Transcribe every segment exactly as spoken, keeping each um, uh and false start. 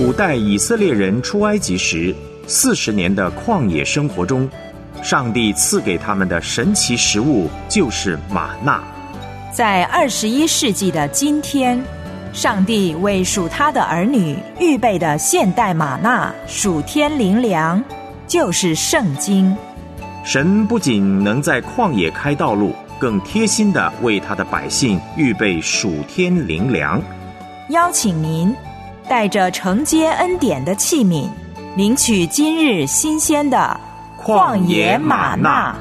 古代以色列人出埃及时四十年的旷野生活中，上帝赐给他们的神奇食物就是玛纳。 在二十一世纪的今天，上帝为属他的儿女预备的现代玛纳属天灵粮，就是圣经。 神不仅能在旷野开道路，更贴心地为他的百姓预备属天灵粮。 邀请您带着承接恩典的器皿，领取今日新鲜的旷野玛纳。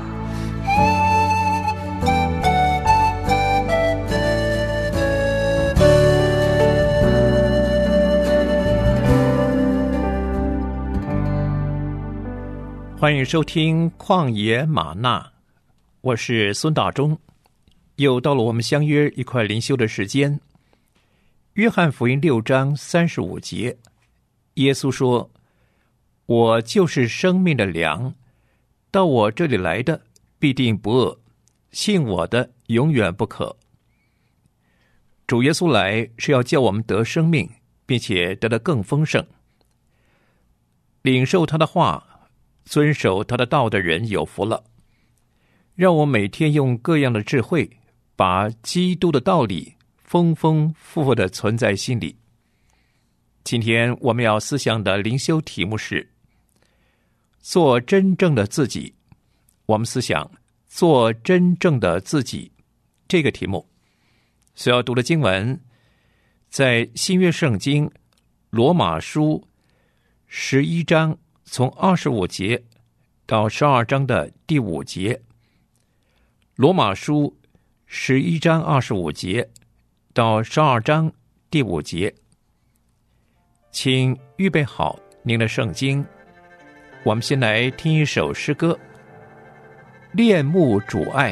欢迎收听旷野玛纳，我是孙大中。又到了我们相约一块灵修的时间。约翰福音六章三十五节，耶稣说：我就是生命的粮，到我这里来的必定不饿，信我的永远不渴。主耶稣来是要叫我们得生命，并且得得更丰盛。领受他的话，遵守他的道的人有福了。让我每天用各样的智慧，把基督的道理丰丰富富地存在心里。今天我们要思想的灵修题目是做真正的自己。我们思想做真正的自己这个题目所要读的经文，在新约圣经罗马书十一章从二十五节到十二章的第五节。罗马书十一章二十五节到十二章第五节。请预备好您的圣经，我们先来听一首诗歌，恋慕主爱。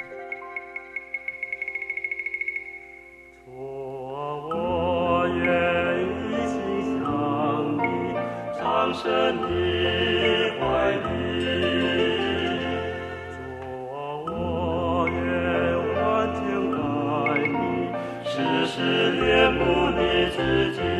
我愿一心向你，长生你怀里，主我愿完全爱你，时时恋慕你自己，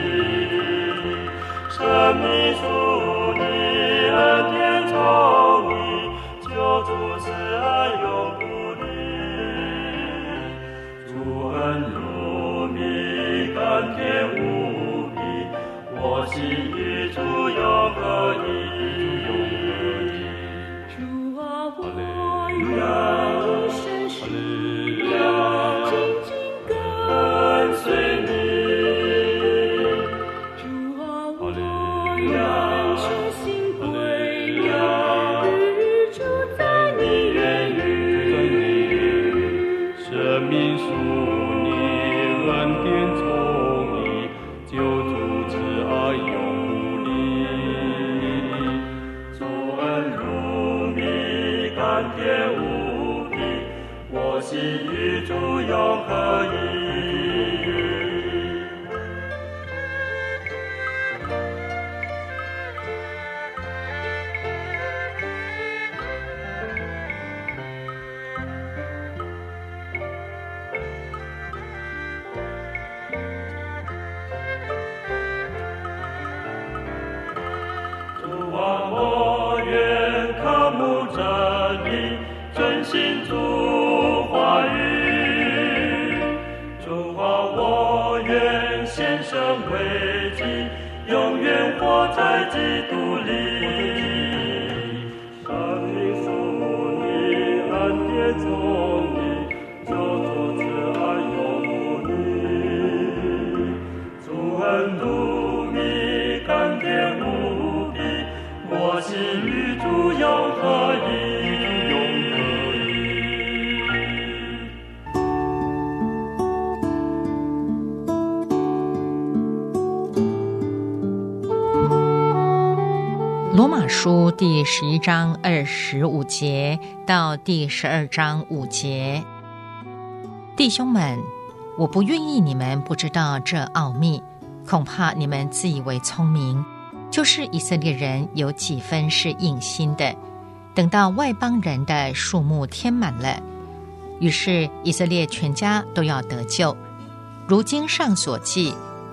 生命属你，恩典从你，救主慈爱永不离，主恩如蜜，甘甜无比，我心与主永合一。 主啊，我愿一生是紧紧跟随你。主啊，我愿全心归依，日住在你言语。 生命属你，恩典从你，救主慈爱永不离，主恩如蜜，甘甜无比，我心与主永合一。主啊，我愿渴慕真理，遵行主话语。主啊，我愿献身为祭，永远活在基督里。生命属你，恩典从你，救主慈爱永不离，主恩如蜜，甘甜无比，我心与主永合一。 罗马书第十一章二十五节到第十二章五节。弟兄们，我不愿意你们不知道这奥秘，恐怕你们自以为聪明，就是以色列人有几分是硬心的，等到外邦人的数目添满了，于是以色列全家都要得救。如经上所记，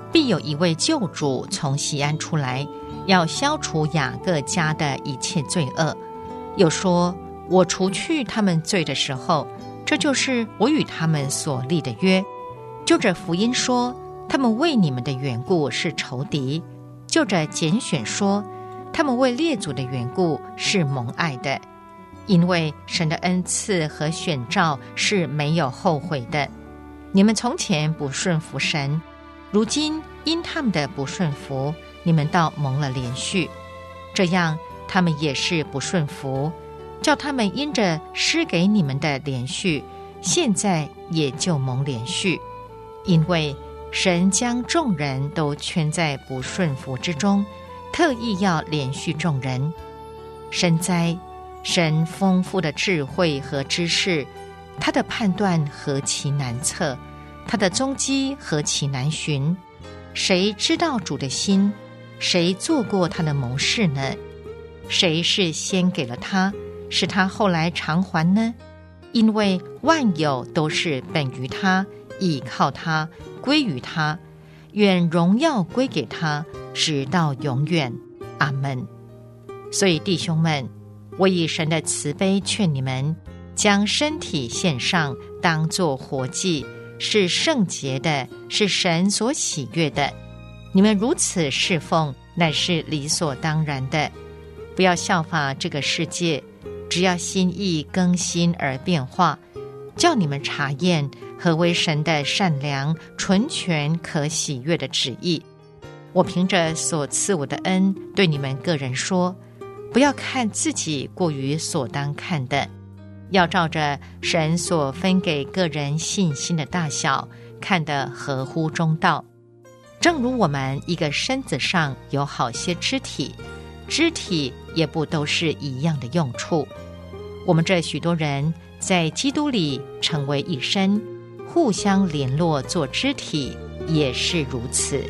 必有一位救主从西安出来，要消除雅各家的一切罪恶。又说，我除去他们罪的时候，这就是我与他们所立的约。就着福音说，他们为你们的缘故是仇敌；就着拣选说，他们为列祖的缘故是蒙爱的。因为神的恩赐和选召是没有后悔的。你们从前不顺服神，如今因他们的不顺服，你们倒蒙了连续。这样他们也是不顺服，叫他们因着施给你们的连续，现在也就蒙连续。因为神将众人都圈在不顺服之中，特意要连续众人。深哉，神丰富的智慧和知识，他的判断何其难测，他的踪迹何其难寻。谁知道主的心？谁做过他的谋士呢？谁是先给了他，使他后来偿还呢？因为万有都是本于他，倚靠他，归于他，愿荣耀归给他，直到永远。阿们。所以弟兄们，我以神的慈悲劝你们，将身体献上，当作活祭，是圣洁的，是神所喜悦的。你们如此侍奉，乃是理所当然的。不要效法这个世界，只要心意更新而变化，叫你们查验何为神的善良、纯全、可喜悦的旨意。我凭着所赐我的恩，对你们个人说，不要看自己过于所当看的，要照着神所分给个人信心的大小，看得合乎中道。正如我们一个身子上有好些肢体，肢体也不都是一样的用处。我们这许多人在基督里成为一身，互相联络做肢体，也是如此。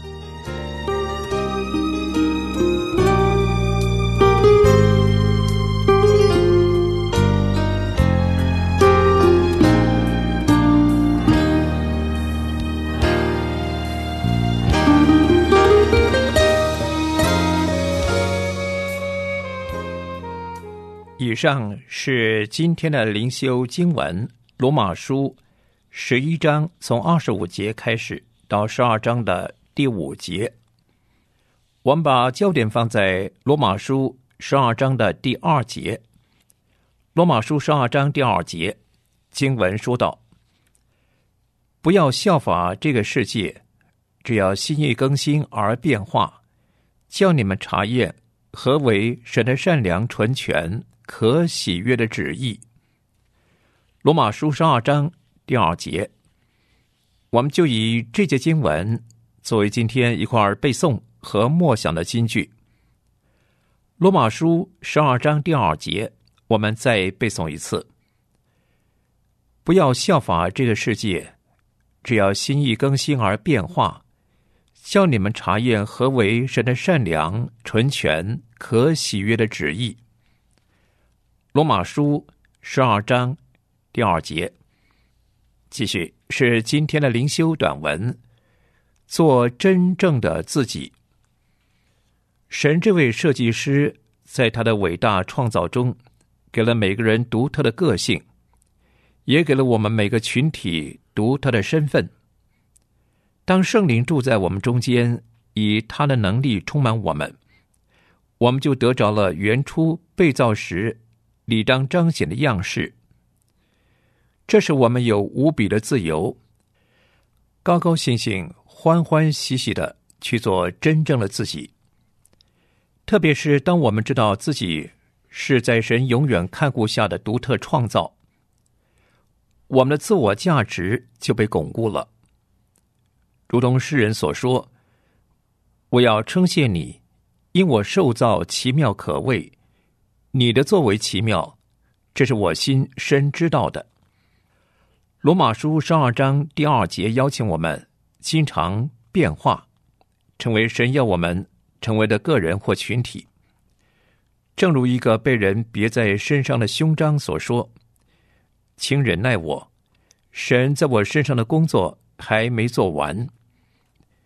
以上是今天的灵修经文，罗马书十一章从二十五节开始到十二章的第五节。我们把焦点放在罗马书十二章的第二节。罗马书十二章第二节经文说道：不要效法这个世界，只要心意更新而变化，叫你们查验何为神的善良、纯全、可喜悦的旨意。罗马书十二章第二节，我们就以这节经文作为今天一块儿背诵和默想的金句。罗马书十二章第二节，我们再背诵一次：不要效法这个世界，只要心意更新而变化，叫你们查验何为神的善良、纯全、可喜悦的旨意。罗马书十二章第二节，继续是今天的灵修短文，做真正的自己。神这位设计师在他的伟大创造中，给了每个人独特的个性，也给了我们每个群体独特的身份。当圣灵住在我们中间，以他的能力充满我们，我们就得着了原初被造时理当彰显的样式。这使我们有无比的自由，高高兴兴、欢欢喜喜的去做真正的自己。特别是当我们知道自己是在神永远看顾下的独特创造，我们的自我价值就被巩固了。如同诗人所说：我要称谢你，因我受造奇妙可畏，你的作为奇妙，这是我心深知道的。罗马书十二章第二节邀请我们经常变化，成为神要我们成为的个人或群体。正如一个被人别在身上的胸章所说：请忍耐我，神在我身上的工作还没做完。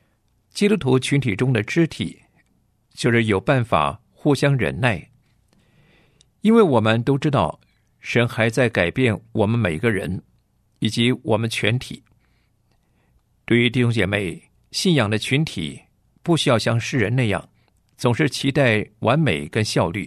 基督徒群体中的肢体，就是有办法互相忍耐，因为我们都知道神还在改变我们每个人以及我们全体。对于弟兄姐妹，信仰的群体不需要像世人那样总是期待完美跟效率。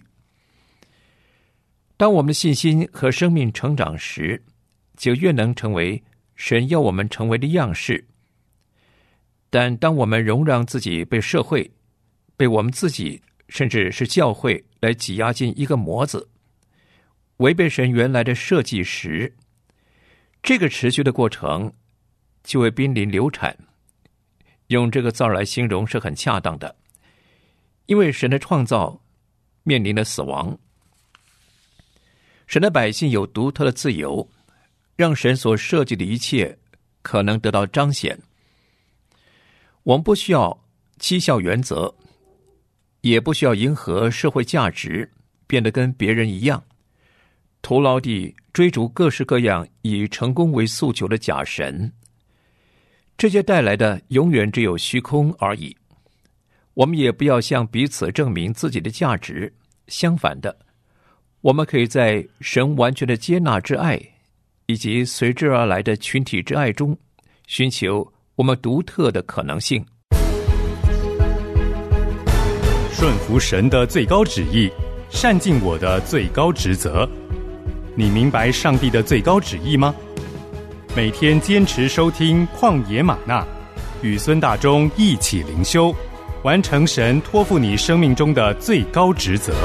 当我们的信心和生命成长时，就越能成为神要我们成为的样式。但当我们容让自己被社会、被我们自己甚至是教会来挤压进一个模子，违背神原来的设计时，这个持续的过程就会濒临流产。用这个字来形容是很恰当的，因为神的创造面临了死亡。神的百姓有独特的自由，让神所设计的一切可能得到彰显。我们不需要绩效原则，也不需要迎合社会价值，变得跟别人一样，徒劳地追逐各式各样以成功为诉求的假神。这些带来的永远只有虚空而已。我们也不要向彼此证明自己的价值，相反的，我们可以在神完全的接纳之爱以及随之而来的群体之爱中，寻求我们独特的可能性。 顺服神的最高旨意，善尽我的最高职责。你明白上帝的最高旨意吗？每天坚持收听旷野吗哪，与孙大中一起灵修，完成神托付你生命中的最高职责。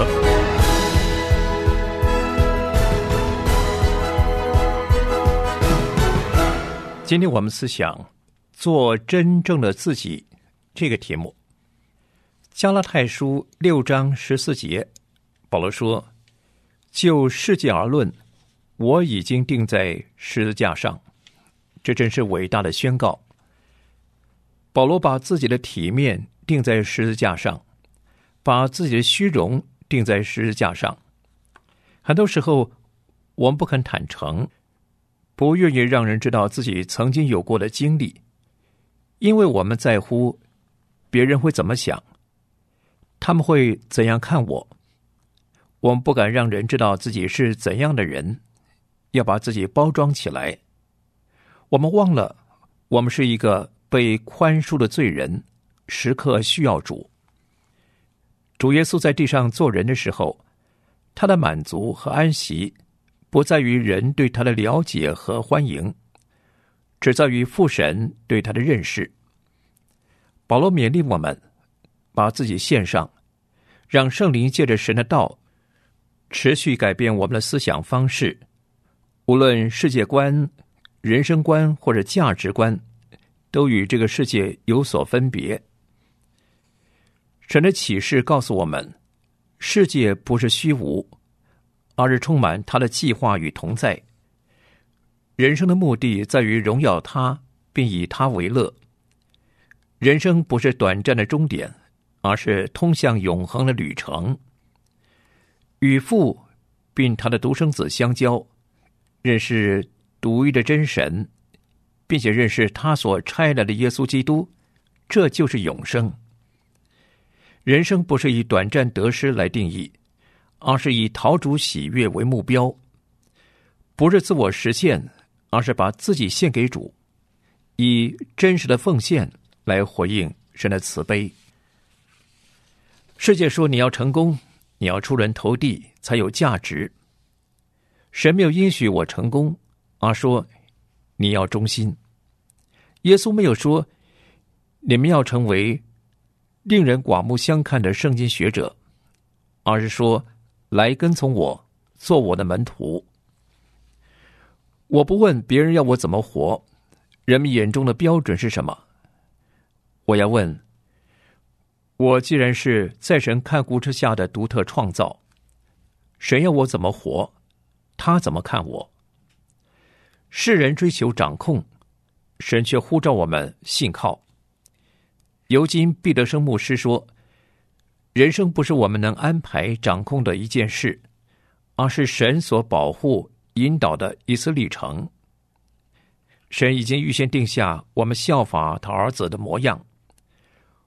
今天我们思想做真正的自己这个题目。加拉太书六章十四节，保罗说：就世界而论，我已经钉在十字架上。这真是伟大的宣告。保罗把自己的体面钉在十字架上，把自己的虚荣钉在十字架上。很多时候我们不肯坦诚，不愿意让人知道自己曾经有过的经历，因为我们在乎别人会怎么想，他们会怎样看我。我们不敢让人知道自己是怎样的人，要把自己包装起来。我们忘了，我们是一个被宽恕的罪人，时刻需要主。主耶稣在地上做人的时候，他的满足和安息不在于人对他的了解和欢迎，只在于父神对他的认识。保罗勉励我们把自己献上，让圣灵借着神的道持续改变我们的思想方式，无论世界观、人生观或者价值观，都与这个世界有所分别。神的启示告诉我们，世界不是虚无，而是充满他的计划与同在。人生的目的在于荣耀他，并以他为乐。人生不是短暂的终点，而是通向永恒的旅程。与父并他的独生子相交，认识独一的真神，并且认识他所差来的耶稣基督，这就是永生。人生不是以短暂得失来定义，而是以讨主喜悦为目标。不是自我实现，而是把自己献给主，以真实的奉献来回应神的慈悲。世界说你要成功，你要出人头地才有价值。神没有应许我成功，而说你要忠心。耶稣没有说你们要成为令人刮目相看的圣经学者，而是说来跟从我，做我的门徒。我不问别人要我怎么活，人们眼中的标准是什么。我要问，我既然是在神看顾之下的独特创造，神要我怎么活，他怎么看我？世人追求掌控，神却呼召我们信靠。尤金·毕德生牧师说，人生不是我们能安排掌控的一件事，而是神所保护引导的一次历程。神已经预先定下我们效法他儿子的模样，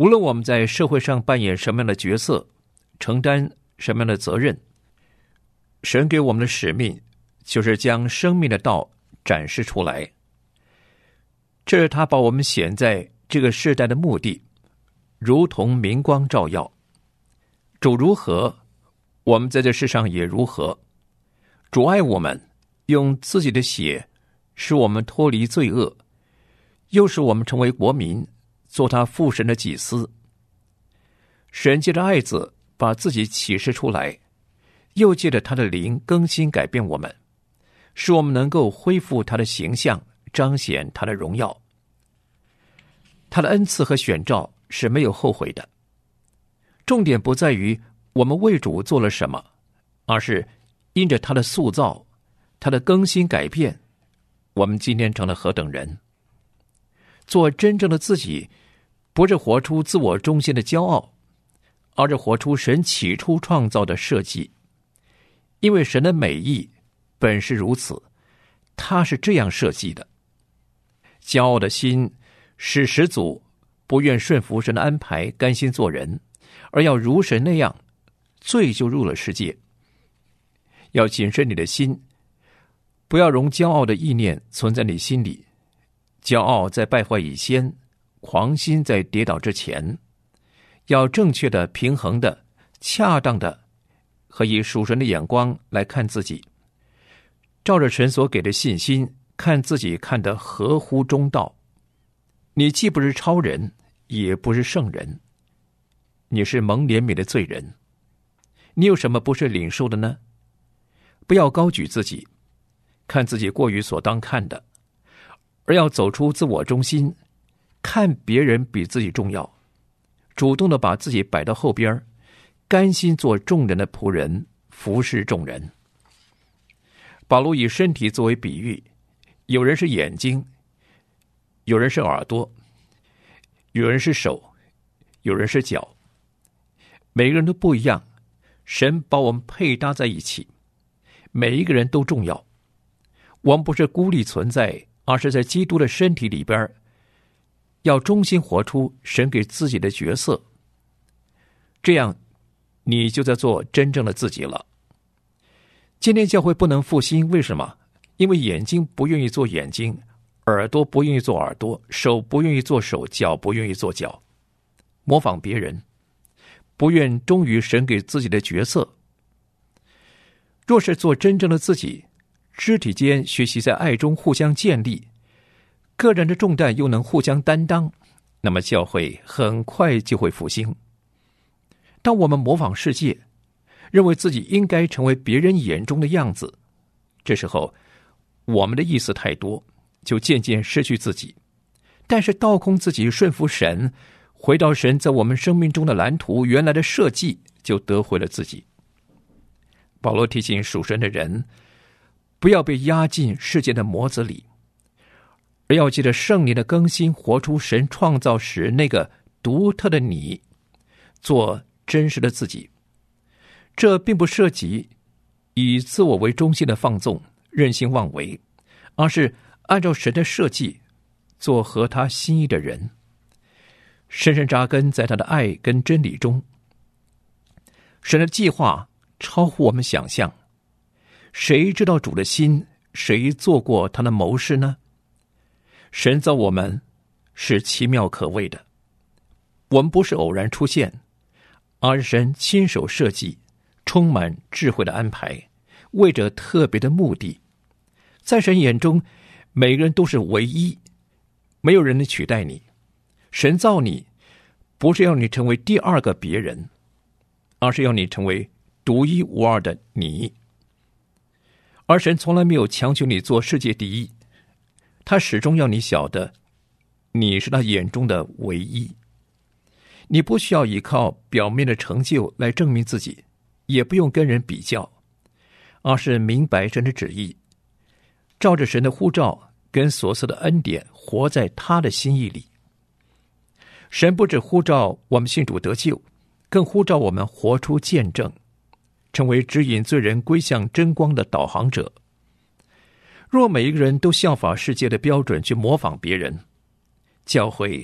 无论我们在社会上扮演什么样的角色，承担什么样的责任，神给我们的使命就是将生命的道展示出来。这是他把我们显在这个世代的目的，如同明光照耀。主如何，我们在这世上也如何。主爱我们，用自己的血使我们脱离罪恶，又使我们成为国民，做他父神的祭司。神借着爱子把自己启示出来，又借着他的灵更新改变我们，使我们能够恢复他的形象，彰显他的荣耀。他的恩赐和选召是没有后悔的。重点不在于我们为主做了什么，而是因着他的塑造，他的更新改变，我们今天成了何等人。做真正的自己，不是活出自我中心的骄傲，而是活出神起初创造的设计。因为神的美意本是如此，他是这样设计的。骄傲的心使始祖不愿顺服神的安排，甘心做人，而要如神那样，罪就入了世界。要谨慎你的心，不要容骄傲的意念存在你心里。骄傲在败坏以先，狂心在跌倒之前。要正确的、平衡的、恰当的和以属神的眼光来看自己，照着神所给的信心看自己，看得合乎中道。你既不是超人，也不是圣人，你是蒙怜悯的罪人。你有什么不是领受的呢？不要高举自己，看自己过于所当看的，而要走出自我中心，看别人比自己重要，主动的把自己摆到后边，甘心做众人的仆人，服侍众人。保罗以身体作为比喻，有人是眼睛，有人是耳朵，有人是手，有人是脚，每个人都不一样，神把我们配搭在一起，每一个人都重要。我们不是孤立存在，而是在基督的身体里边，要忠心活出神给自己的角色，这样你就在做真正的自己了。今天教会不能复兴，为什么？因为眼睛不愿意做眼睛，耳朵不愿意做耳朵，手不愿意做手，脚不愿意做脚，模仿别人，不愿忠于神给自己的角色。若是做真正的自己，肢体间学习在爱中互相建立，个人的重担又能互相担当，那么教会很快就会复兴。当我们模仿世界，认为自己应该成为别人眼中的样子，这时候我们的意思太多，就渐渐失去自己。但是倒空自己，顺服神，回到神在我们生命中的蓝图，原来的设计，就得回了自己。保罗提醒属神的人，不要被压进世界的模子里，而要借着圣灵的更新，活出神创造时那个独特的你，做真实的自己。这并不涉及以自我为中心的放纵、任性妄为，而是按照神的设计，做合他心意的人，深深扎根在他的爱跟真理中。神的计划超乎我们想象，谁知道主的心？谁做过他的谋士呢？神造我们是奇妙可畏的，我们不是偶然出现，而是神亲手设计，充满智慧的安排，为着特别的目的。在神眼中，每个人都是唯一，没有人能取代你。神造你，不是要你成为第二个别人，而是要你成为独一无二的你。而神从来没有强求你做世界第一，他始终要你晓得，你是他眼中的唯一。你不需要依靠表面的成就来证明自己，也不用跟人比较，而是明白神的旨意，照着神的呼召跟所赐的恩典，活在他的心意里。神不只呼召我们信主得救，更呼召我们活出见证，成为指引罪人归向真光的导航者。若每一个人都效法世界的标准去模仿别人，教会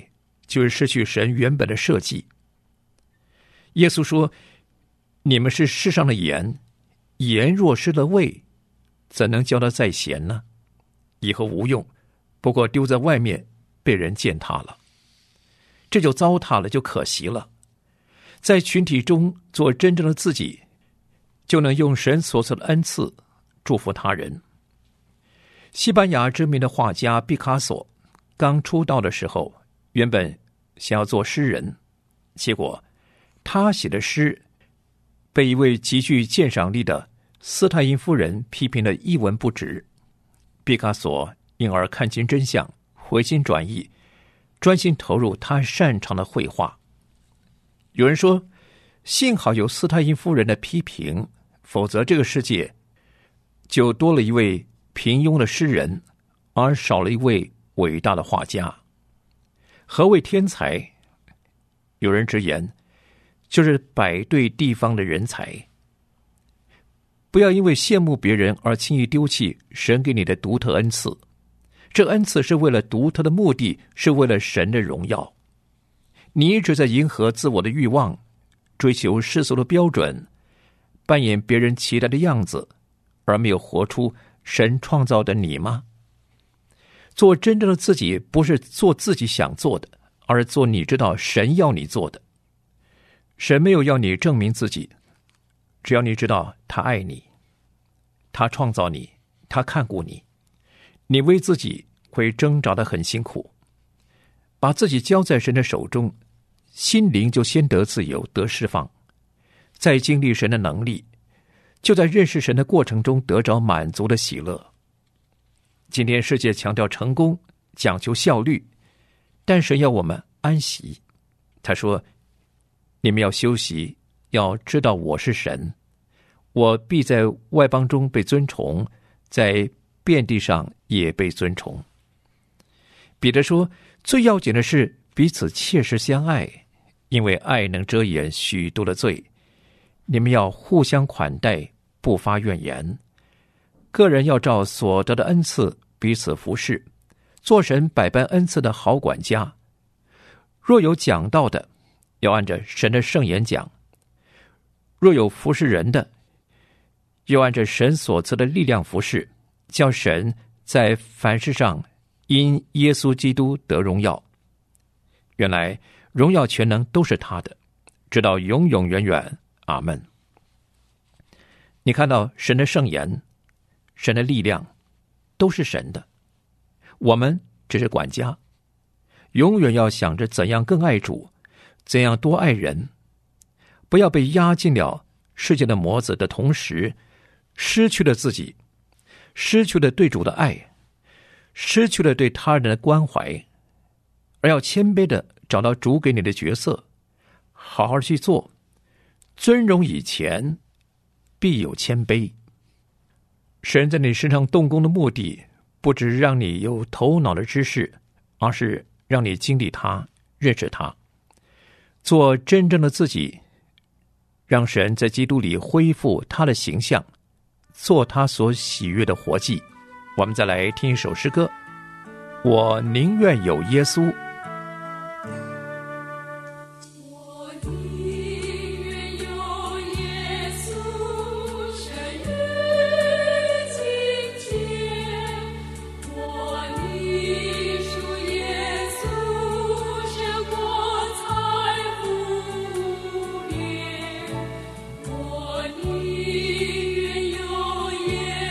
就是失去神原本的设计。耶稣说：“你们是世上的盐，盐若失了味，怎能叫它再咸呢？以后无用，不过丢在外面，被人践踏了。这就糟蹋了，就可惜了。在群体中做真正的自己，就能用神所赐的恩赐祝福他人。”西班牙知名的画家毕卡索刚出道的时候，原本想要做诗人，结果他写的诗被一位极具鉴赏力的斯泰因夫人批评得一文不值。毕卡索因而看清真相，回心转意，专心投入他擅长的绘画。有人说，幸好有斯泰因夫人的批评，否则这个世界就多了一位平庸的诗人，而少了一位伟大的画家。何谓天才？有人直言，就是摆对地方的人才。不要因为羡慕别人而轻易丢弃神给你的独特恩赐，这恩赐是为了独特的目的，是为了神的荣耀。你一直在迎合自我的欲望，追求世俗的标准，扮演别人期待的样子，而没有活出神创造的你吗？做真正的自己，不是做自己想做的，而是做你知道神要你做的。神没有要你证明自己，只要你知道他爱你，他创造你，他看顾你，你为自己会挣扎得很辛苦。把自己交在神的手中，心灵就先得自由，得释放。再经历神的能力，就在认识神的过程中得着满足的喜乐。今天世界强调成功，讲求效率，但神要我们安息。他说，你们要休息，要知道我是神，我必在外邦中被尊崇，在遍地上也被尊崇。彼得说，最要紧的是彼此切实相爱，因为爱能遮掩许多的罪。你们要互相款待，不发怨言。个人要照所得的恩赐彼此服侍，做神百般恩赐的好管家。若有讲道的，要按着神的圣言讲；若有服侍人的，又按着神所赐的力量服侍，叫神在凡事上因耶稣基督得荣耀。原来荣耀全能都是他的，直到永永远远。阿们。你看到神的圣言，神的力量都是神的，我们只是管家，永远要想着怎样更爱主，怎样多爱人，不要被压进了世界的模子的同时，失去了自己，失去了对主的爱，失去了对他人的关怀，而要谦卑的找到主给你的角色，好好去做。尊荣以前，必有谦卑。神在你身上动工的目的，不只让你有头脑的知识，而是让你经历他，认识他，做真正的自己，让神在基督里恢复他的形象，做他所喜悦的活祭。我们再来听一首诗歌，我宁愿有耶稣。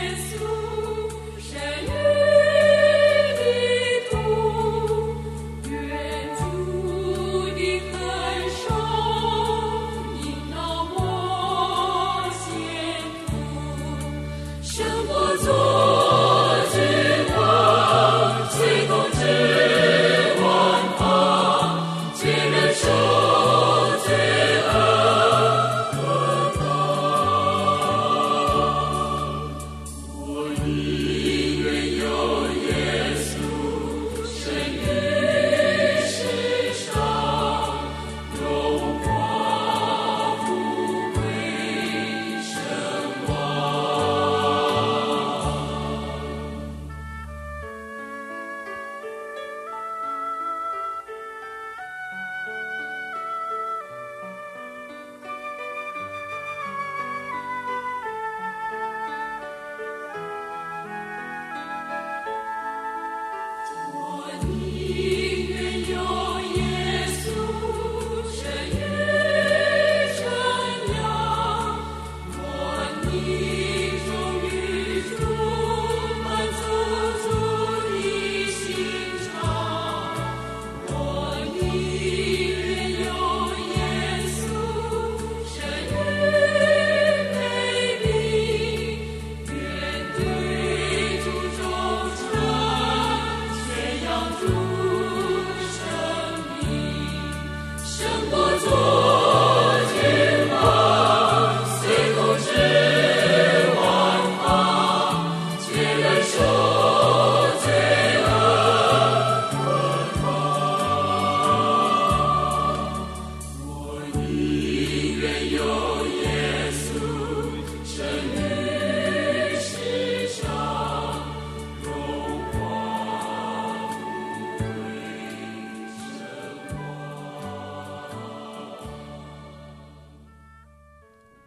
愿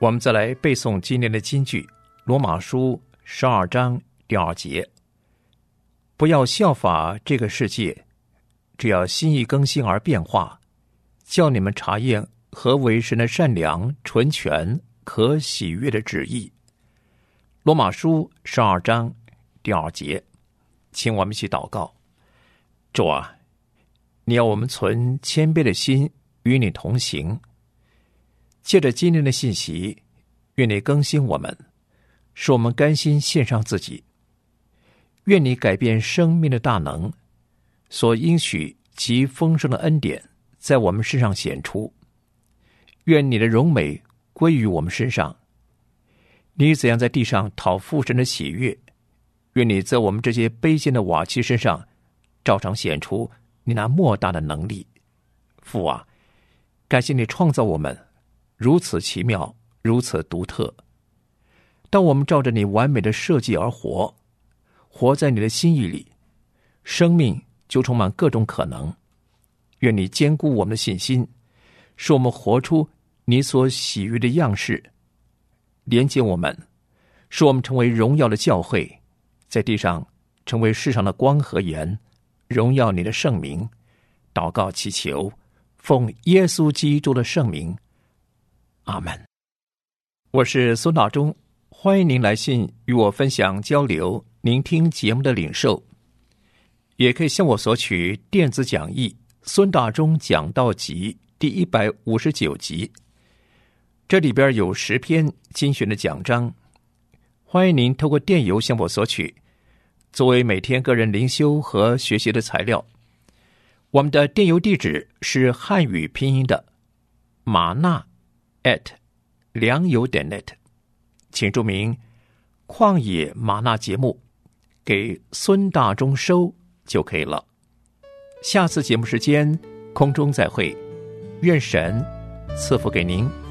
我们再来背诵今天的金句，罗马书十二章第二节，不要效法这个世界，只要心意更新而变化，叫你们查验何为神的善良、纯全、可喜悦的旨意。罗马书十二章第二节，请我们一起祷告。主啊，你要我们存谦卑的心与你同行，借着今天的信息，愿你更新我们，使我们甘心献上自己。愿你改变生命的大能，所应许及丰盛的恩典在我们身上显出。愿你的荣美归于我们身上。你怎样在地上讨父神的喜悦，愿你在我们这些卑贱的瓦器身上照常显出你那莫大的能力。父啊，感谢你创造我们如此奇妙，如此独特。当我们照着你完美的设计而活，活在你的心意里，生命就充满各种可能。愿你坚固我们的信心，使我们活出你所喜悦的样式，连接我们，使我们成为荣耀的教会，在地上成为世上的光和盐，荣耀你的圣名。祷告祈求，奉耶稣基督的圣名，阿们。我是孙大中，欢迎您来信与我分享交流您听节目的领受，也可以向我索取电子讲义孙大中讲道集第一百五十九集，这里边有十篇精选的讲章，欢迎您透过电邮向我索取，作为每天个人灵修和学习的材料。我们的电邮地址是汉语拼音的玛纳 at 良友点 net， 请注明旷野玛纳节目，给孙大中收就可以了。下次节目时间空中再会，愿神赐福给您。